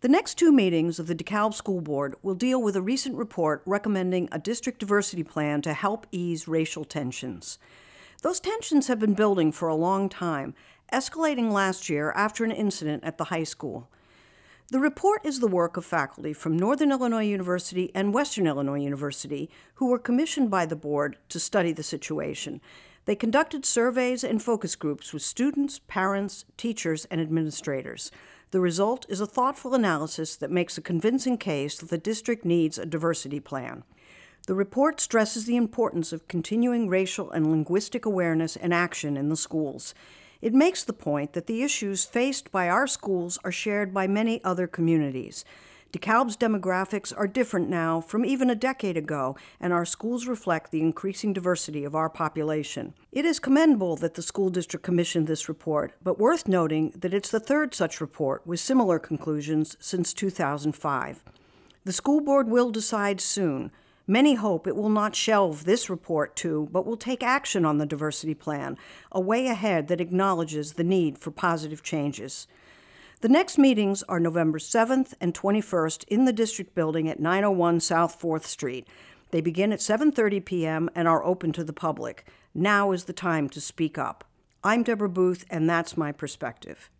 The next two meetings of the DeKalb School Board will deal with a recent report recommending a district diversity plan to help ease racial tensions. Those tensions have been building for a long time, escalating last year after an incident at the high school. The report is the work of faculty from Northern Illinois University and Western Illinois University who were commissioned by the board to study the situation. They conducted surveys and focus groups with students, parents, teachers, and administrators. The result is a thoughtful analysis that makes a convincing case that the district needs a diversity plan. The report stresses the importance of continuing racial and linguistic awareness and action in the schools. It makes the point that the issues faced by our schools are shared by many other communities. DeKalb's demographics are different now from even a decade ago, and our schools reflect the increasing diversity of our population. It is commendable that the school district commissioned this report, but worth noting that it's the third such report with similar conclusions since 2005. The school board will decide soon. Many hope it will not shelve this report too, but will take action on the diversity plan, a way ahead that acknowledges the need for positive changes. The next meetings are November 7th and 21st in the district building at 901 South 4th Street. They begin at 7:30 p.m. and are open to the public. Now is the time to speak up. I'm Deborah Booth, and that's my perspective.